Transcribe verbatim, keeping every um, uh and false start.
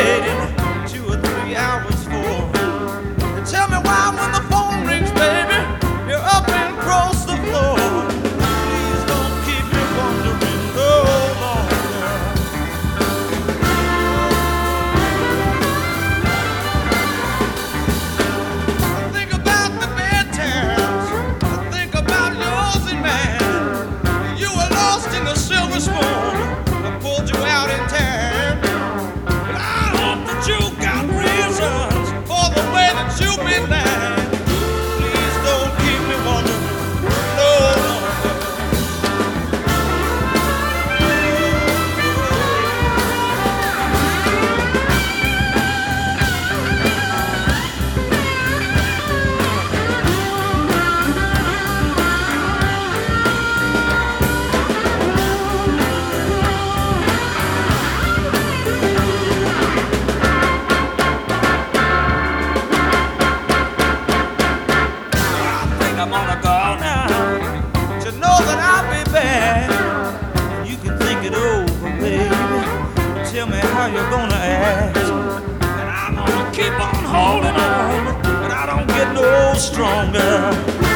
waiting two or three hours for. And tell me why when the phone rings, baby, you're up and across the floor. Please don't keep me wondering no longer. I think about the bedtimes, I think about yours and mine. You were lost in the silver spoon, I pulled you out in time. But I hope that you got reasons for the way that you've been lying. Please don't keep me wondering no longer. I'm gonna go now to know that I'll be back. You can think it over, baby. Tell me how you're gonna act. And I'm gonna keep on holding on, but I don't get no stronger.